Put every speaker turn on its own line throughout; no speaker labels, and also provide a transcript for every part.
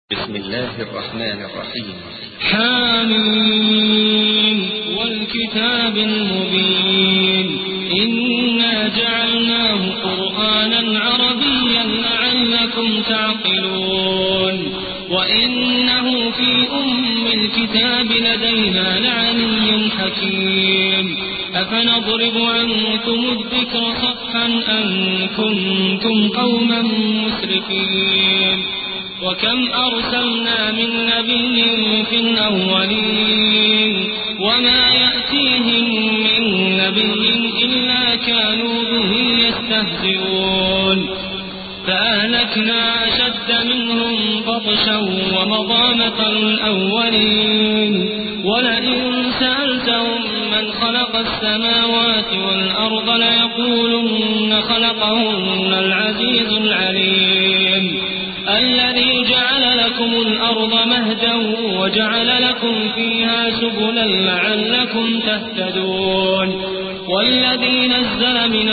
بسم الله الرحمن الرحيم.
حامين والكتاب المبين إنا جعلناه قرآنا عربيا لعلكم تعقلون وإنه في الكتاب لدينا لعلي حكيم أفنضرب عنكم الذكر صفحا أن كنتم قوما مسرفين وكم أرسلنا من نبي في الأولين وما يأتيهم من نبي إلا كانوا به يستهزئون فأهلكنا أشد منهم بطشا ومضى مثل الأولين ولئن سألتهم من خلق السماوات والأرض ليقولن خلقهن العزيز العليم الذي جعل لكم الأرض مهدا وجعل لكم فيها سبلا لعلكم تهتدون والذي نزل من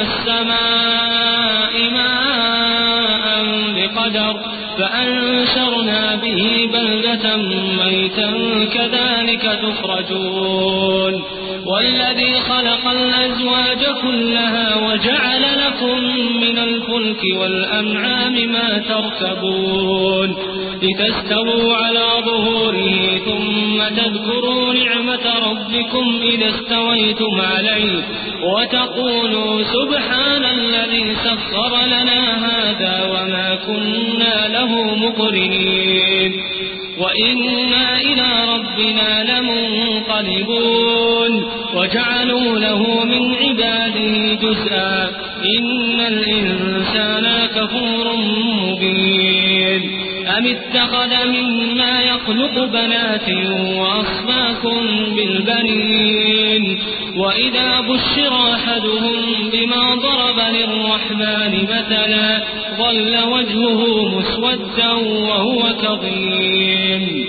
السماء ماء بقدر فأنشرنا به بلدة ميتا كذلك تخرجون والذي خلق الأزواج كلها وجعل لكم من الفلك والأنعام ما تركبون لتستووا على ظهوره ثم تذكروا نعمة ربكم إذا استويتم عليه وتقولوا سبحان الذي سخر لنا هذا وما كنا له مقرنين وإنا إلى ربنا لمنقلبون وجعلوا له من عباده جزءا إن الإنسان كفور مبين أم اتخذ مما يخلق بنات وأصفاكم بالبنين وإذا بشر أحدهم بما ضرب للرحمن مثلا ظل وجهه مسودا وهو كظيم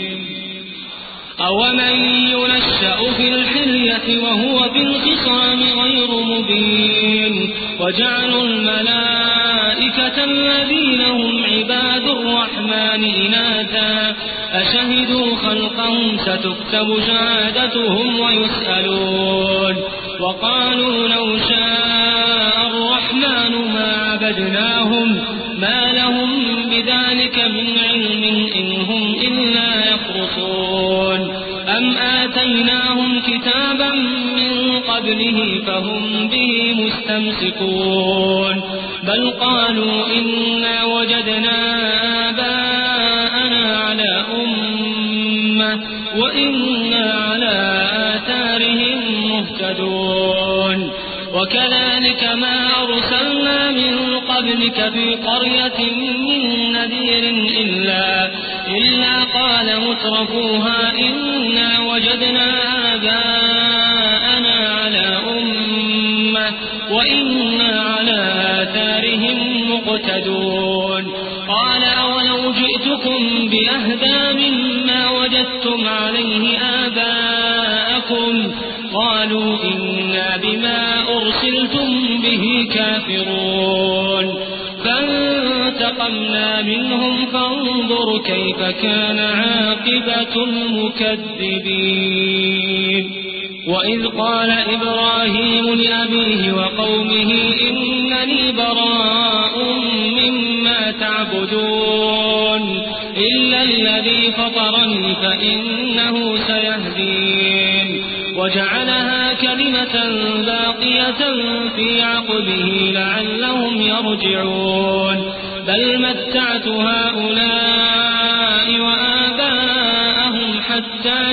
أومن ينشأ في الحلية وهو بالخصام غير مبين وجعلوا الملائكة الذين هم عباد الرحمن إناثا أشهدوا خلقهم ستكتب شهادتهم ويسألون وقالوا لو شاء الرحمن ما عبدناهم ما لهم بذلك من علم إن هم إلا يخرصون أم آتيناهم كتابا من قبله فهم به مستمسكون بل قالوا إنا وجدنا آباءنا على أمة وإنا على آثارهم مهتدون وكذلك ما أرسلنا من قبلك في قرية من نذير إلا قال مترفوها إنا وجدنا آباءنا على أمة وإنا على آثارهم مقتدون قال أولو جئتكم بأهدى مما وجدتم عليه آباءكم قالوا إنا بما أرسلتم به كافرون فانتقمنا منهم فانظر كيف كان عاقبة المكذبين وإذ قال إبراهيم لأبيه وقومه إنني براء مما تعبدون إلا الذي فطرني فإنه سيهدين وجعلها كلمة باقية في عقبه لعلهم يرجعون بل متعت هؤلاء وآباءهم حتى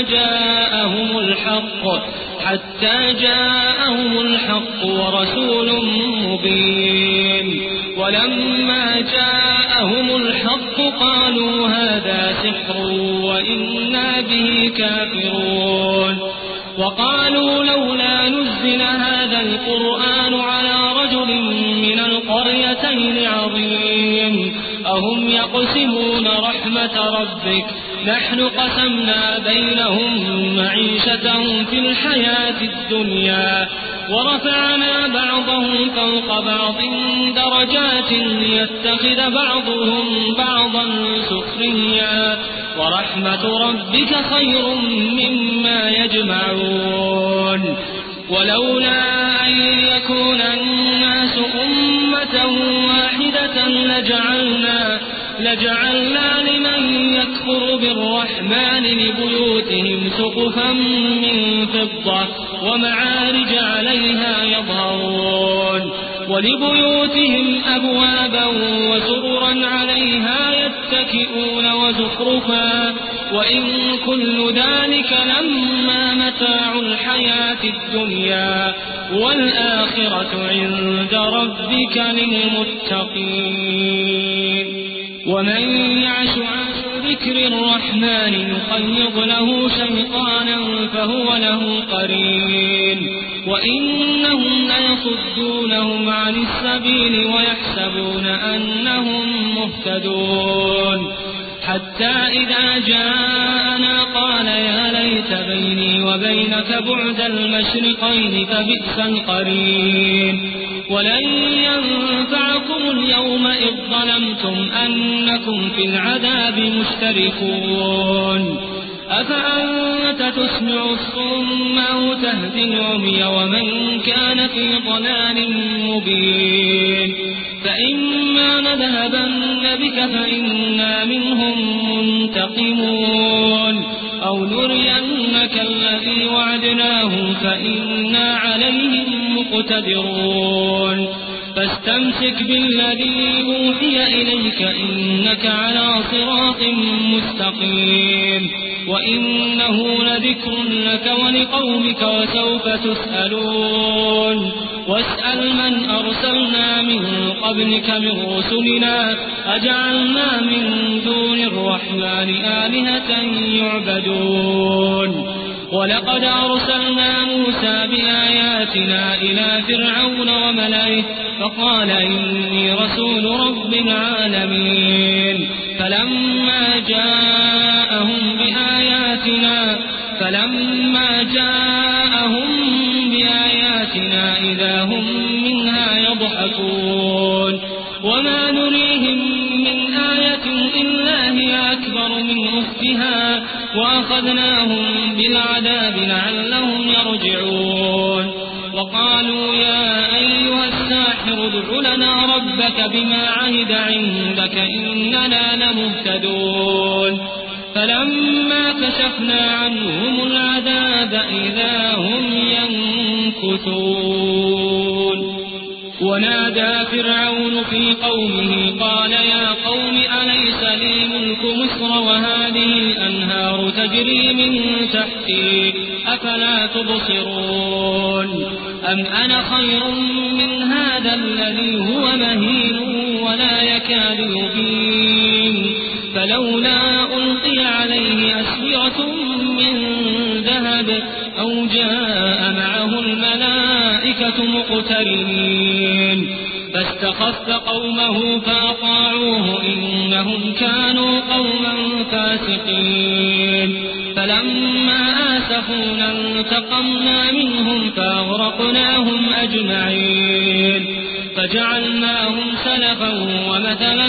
جاءهم الحق ورسول مبين ولما جاءهم الحق قالوا هذا سحر وإنا به كافرون وقالوا لولا نزل هذا القرآن على رجل من القريتين عظيم أهم يقسمون رحمة ربك نحن قسمنا بينهم معيشتهم في الحياة الدنيا ورفعنا بعضهم فوق بعض درجات ليتخذ بعضهم بعضا سخريا ورحمة ربك خير مما يجمعون ولولا أن يكون الناس أمة واحدة لجعلنا لمن يكفر بالرحمن لبيوتهم سقفا من فضة ومعارج عليها يظهرون ولبيوتهم أبوابا وسررا عليها يتكئون وزخرفا وإن كل ذلك لما متاع الحياة الدنيا والآخرة عند ربك للمتقين ومن يعش عن ذكر الرحمن يقيض له شيطانا فهو له قرين وإنهم ليصدونهم عن السبيل ويحسبون أنهم مهتدون حتى إذا جاءنا قال يا ليت بيني وبينك بعد المشرقين فبئس القرين ولن ينفعكم اليوم إذ ظلمتم أنكم في العذاب مشتركون أفأنت تسمع الصم أو تهدي العمي ومن كان في ضلال مبين فإما نذهبن بك فإنا منهم منتقمون أو نرينك الذي وعدناهم فإنا عليهم مقتدرون فاستمسك بالذي أوحي إليك إنك على صراط مستقيم وإنه لذكر لك ولقومك وسوف تسألون واسأل من أرسلنا من قبلك من رسلنا أجعلنا من دون الرحمن آلهة يعبدون ولقد أرسلنا موسى بآياتنا إلى فرعون وملئه فقال إني رسول رب العالمين فلما جاءهم بآياتنا إذا هم منها يضحكون وما نريهم من آية إلا هي أكبر من أختها وأخذناهم بالعذاب لعلهم يرجعون وقالوا يا أيها الساحر ادع لنا ربك بما عهد عندك إننا لمهتدون فلما كشفنا عنهم العذاب إذا هم ينكثون ونادى فرعون في قومه قال يا قوم أليس لي ملك مصر وهذه الأنهار تجري من تحتي أفلا تبصرون أم أنا خير من هذا الذي هو مهين ولا يكاد يبين فلولا ألقي عليه أسورة من ذهب أو جاء معه الملائكة مقترنين فاستخف قومه فأطاعوه إنهم كانوا قوما فاسقين فلما آسفونا انتقمنا منهم فأغرقناهم أجمعين فجعلناهم سلفا ومثلا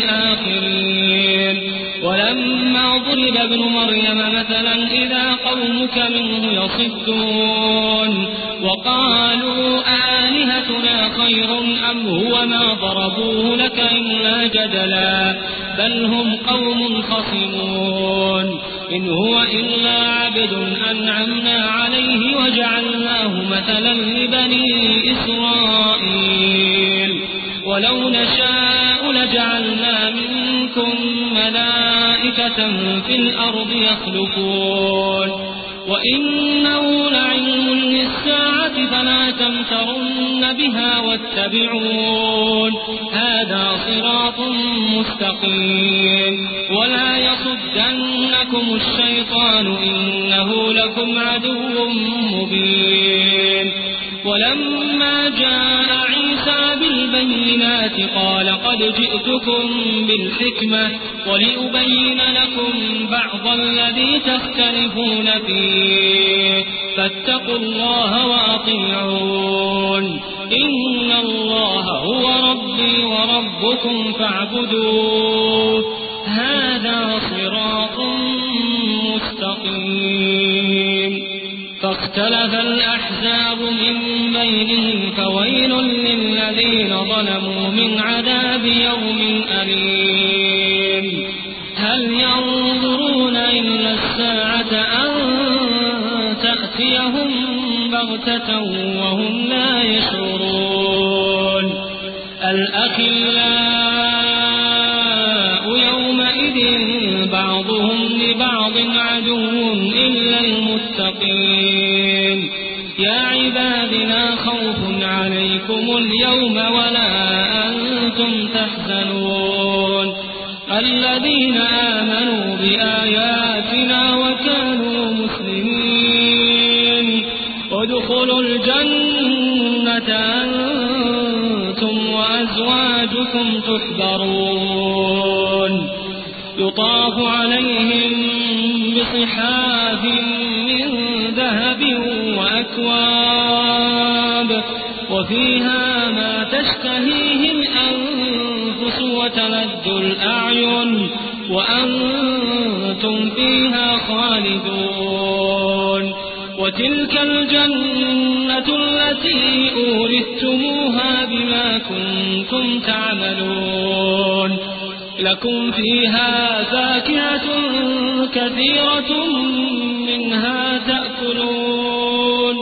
للآخرين ولما ضرب ابن مريم مثلا إذا قومك منه يصدون وقالوا آلهتنا خير أم هو ما ضربوه لك إلا جدلا بل هم قوم خصمون إن هو إلا عبد أنعمنا عليه وجعلناه مثلا لبني إسرائيل ولو نشاء لجعلنا منكم ملائكة في الأرض يخلفون وإنه لعلم للساعة فلا تمترن بها واتبعون هذا صراط مستقيم ولا يصدنكم الشيطان إنه لكم عدو مبين ولما جاء عيسى بالبينات قال قد جئتكم بالحكمة ولأبين لكم بعض الذي تختلفون فيه فاتقوا الله وأطيعون إن الله هو ربي وربكم فاعبدوه هذا صراط مستقيم فاختلف الأحزاب من بينهم فويل للذين ظلموا من عذاب يوم أليم هل ينظرون إلا الساعة أن تأتيهم بغتة وهم لا يشعرون الأخلاء يومئذ بعضهم لبعض عدو إلا المتقين يا عباد لا خوف عليكم اليوم ولا أنتم تحزنون الذين آمنوا بآياتنا وكانوا مسلمين ادخلوا الجنة أنتم وأزواجكم تحبرون يطاف عليهم بصحاف من ذهب وأكواب وفيها ما تشتهيه الأنفس وتلذ الأعين وأنتم فيها خالدون وتلك الجنة التي أورثتموها بما كنتم تعملون لكم فيها فاكهة كثيرة منها تأكلون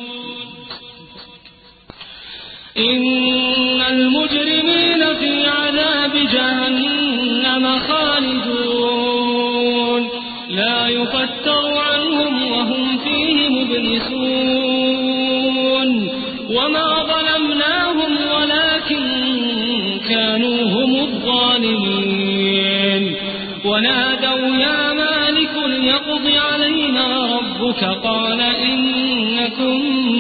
إن المجرمين في عذاب جهنم خالدون لا يفتر عنهم وهم فيه مبلسون وما ظلمناهم ولكن كانوا هم الظالمين ونادوا يا مالك ليقض علينا ربك قال إنكم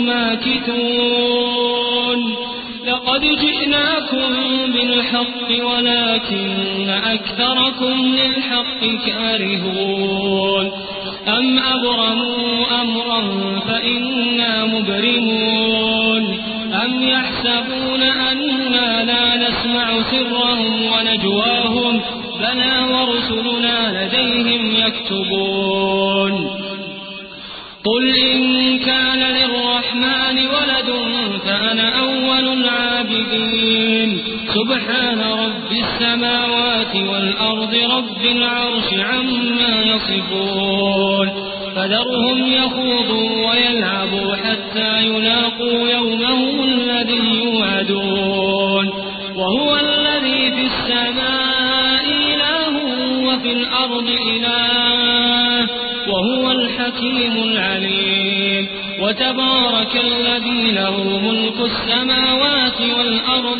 ماكثون لقد جئناكم بالحق ولكن أكثركم للحق كارهون أم أبرموا أمرا فإنا مبرمون أم يحسبون أننا لا نسمع سرهم ونجواهم بلى ورسلنا لديهم يكتبون قل إن كان للرحمن ولد فأنا أول العابدين سبحان رب السماوات والأرض رب العرش عما يصفون فذرهم يخوضوا ويلعبوا حتى يلاقوا يومهم الذي يوعدون وهو الذي في السماء إله وفي الأرض إله وهو الحكيم العليم وتبارك الذي له ملك السماوات والأرض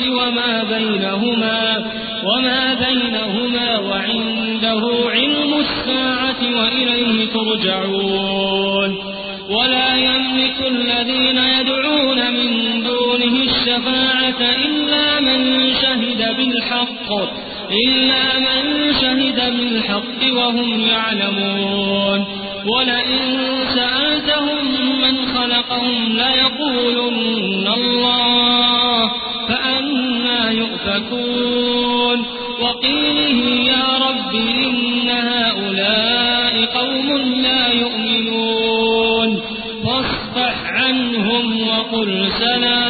وما بينهما وعنده علم الساعة وإليه ترجعون ولا يملك الذين يدعون من دونه الشفاعة إلا من شهد بالحق وهم يعلمون ولئن سألتهم من خلقهم ليقولن الله فأنى يؤفكون وقيله يا رب إن هؤلاء قوم لا يؤمنون فاصفح عنهم وقل سلام